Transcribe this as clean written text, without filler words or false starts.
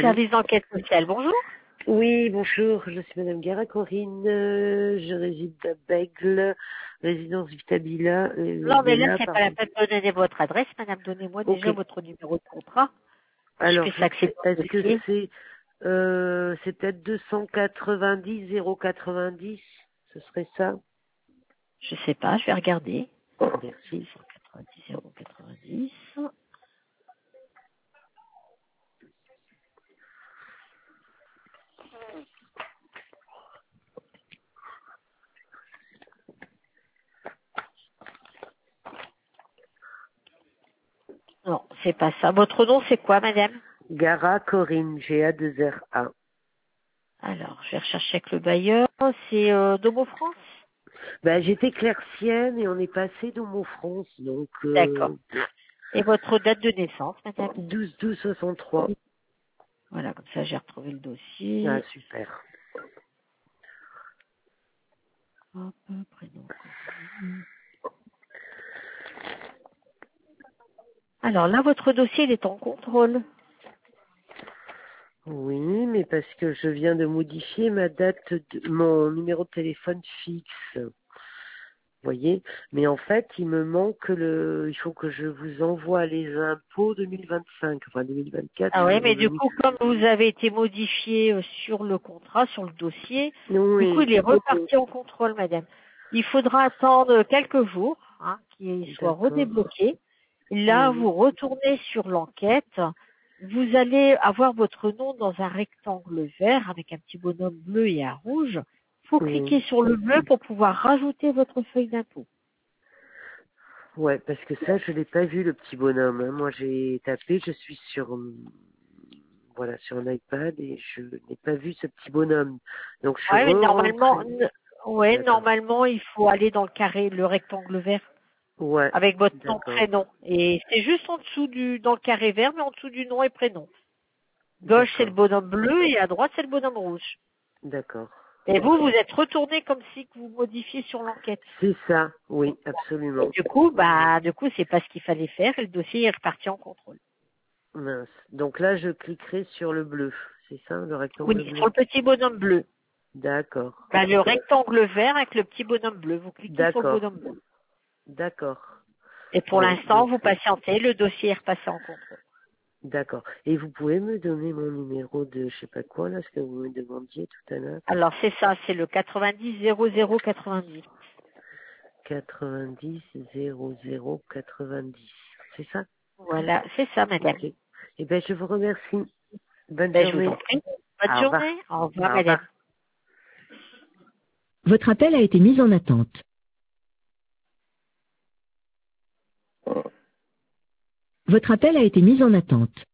Allô? service d'enquête sociale, bonjour. Oui, bonjour, je suis Madame Gara Corinne, je réside à Bègle, résidence Vitabila, Non, mais là, Villa, c'est pas la pardon. peine de donner votre adresse, madame. Donnez-moi Ok, déjà votre numéro de contrat. Je alors fais ça accéder au est-ce que dossier. c'est peut-être 290 090, ce serait ça? Je sais pas, je vais regarder. Merci. 190 090. Non, c'est pas ça. Votre nom, c'est quoi, madame? Gara Corinne, GA2RA. Alors, je vais rechercher avec le bailleur. C'est Domo France? Ben, j'étais clercienne et on est passé dans mon France, donc D'accord. Et votre date de naissance, madame? 12-12-63. Voilà, comme ça, j'ai retrouvé le Ah, dossier. super. Hop, prénom, coordonnées. Alors là, votre dossier, il est en contrôle. Oui, mais parce que je viens de modifier ma date, mon numéro de téléphone fixe. Vous voyez? Mais en fait, il me manque il faut que je vous envoie les impôts 2025, enfin 2024, Ah c'est ouais, les mais du revenus. coup, comme vous avez été modifié sur le contrat, sur le dossier, du coup, Oui, il est reparti en contrôle, madame. Il faudra attendre quelques jours, qu'il soit d'accord. redébloqué. Là, Oui, vous retournez sur l'enquête. Vous allez avoir votre nom dans un rectangle vert avec un petit bonhomme bleu et un rouge. Il faut cliquer oui. sur le bleu pour pouvoir rajouter votre feuille d'impôt. Ouais, parce que ça, je l'ai pas vu, le petit bonhomme, hein. Moi, j'ai tapé, je suis voilà, sur un iPad et je n'ai pas vu ce petit bonhomme. Donc, je suis Ouais, mais normalement, re-rentrée. D'accord. normalement, il faut aller dans le carré, le rectangle vert, Ouais, avec votre nom, d'accord, prénom. Et c'est juste en dessous dans le carré vert, mais en dessous du nom et prénom. Gauche, c'est le d'accord, bonhomme bleu, et à droite, c'est le bonhomme rouge. d'accord. Et vous, vous êtes retourné comme si que vous modifiez sur l'enquête. C'est ça, oui, Et absolument. du coup, c'est pas ce qu'il fallait faire, et le dossier est reparti en contrôle. Mince. Donc là, je cliquerai sur le bleu. C'est ça, le Oui, rectangle sur bleu. le petit bonhomme bleu. D'accord, Bah, le rectangle vert avec le petit bonhomme bleu. Vous cliquez sur le d'accord, bonhomme bleu. d'accord. Et pour Bon, l'instant, donc, vous patientez, le dossier est repassé en contrôle. d'accord. Et vous pouvez me donner mon numéro de je sais pas quoi, là, ce que vous me demandiez tout à l'heure? Alors c'est ça, c'est le 90 00 90. 90 00 90. C'est ça? Voilà, c'est ça, madame. Ok. Eh bien, je vous remercie. Bonne Ben, je vous en journée. prie. Bonne Au revoir. journée. Au revoir, Au revoir. madame. Votre appel a été mis en attente. Votre appel a été mis en attente.